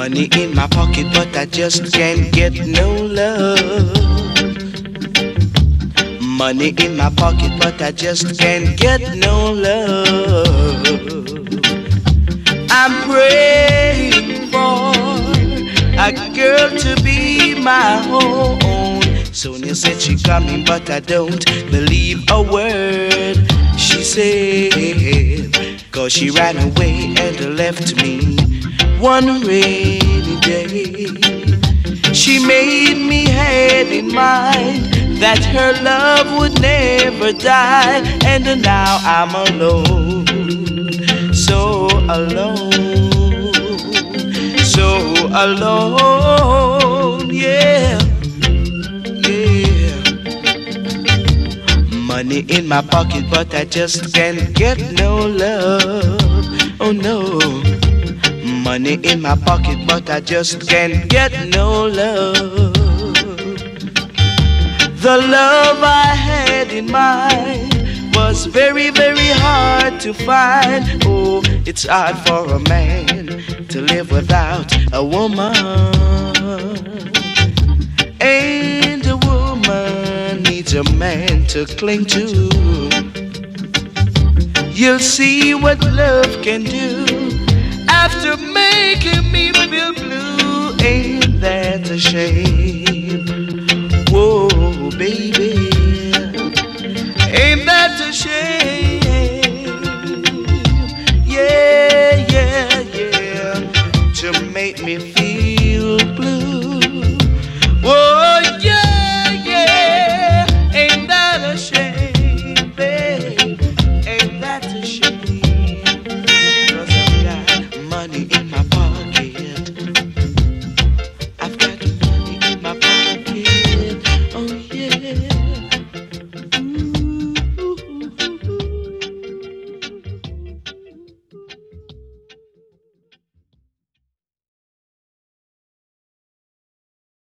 Money in my pocket, but I just can't get no love. Money in my pocket, but I just can't get no love. I'm praying for a girl to be my own. Sonia said she coming, but I don't believe a word she said. 'Cause she ran away and left me one rainy day. She made me had in mind that her love would never die. And now I'm alone, so alone, so alone, yeah, yeah. Money in my pocket, but I just can't get no love. Oh no. Money in my pocket, but I just can't get no love. The love I had in mind was very, very hard to find. Oh, it's hard for a man to live without a woman. And a woman needs a man to cling to. You'll see what love can do after making me feel blue. Ain't that a shame? Whoa, baby, ain't that a shame? Yeah, yeah, yeah. To make me feel